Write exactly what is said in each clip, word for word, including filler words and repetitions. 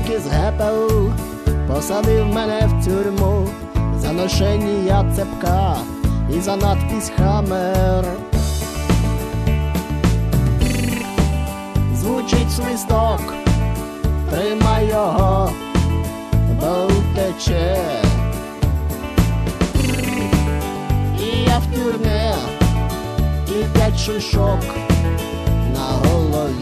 Начальник із ГПУ посадив мене в тюрму за ношення цепка і за надпись «Хаммер». Звучить свисток, тримай його, бо втече. І я в тюрмі, і п'ять шишок на голові.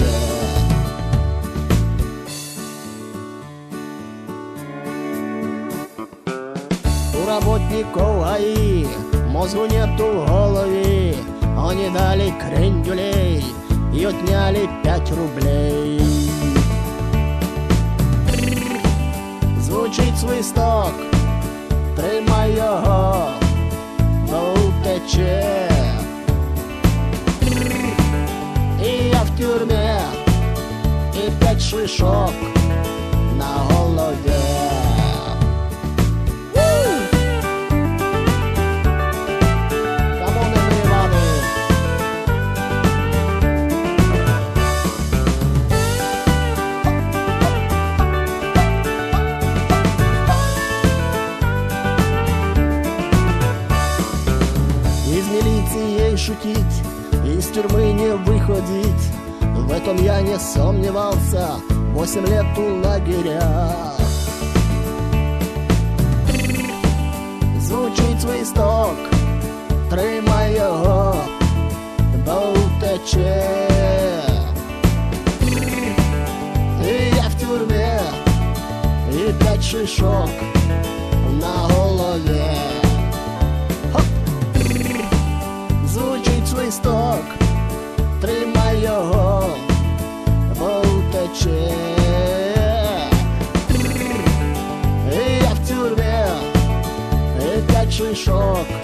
У работников ГАИ мозгу нету в голове. Они дали крендюлей и отняли пять рублей. Звучить свисток, тримай його, бо втече. І я в тюрмі, і п'ять шишок на голові. Из милиции шутить, из тюрьмы не выходить. В этом я не сомневался, восемь лет у лагеря. Звучить свисток, тримай його, бо втече. І я в тюрмі, і п'ять шишок на голові. Звучить свисток, тримай його, бо втече. І я в тюрмі, і п'ять шишок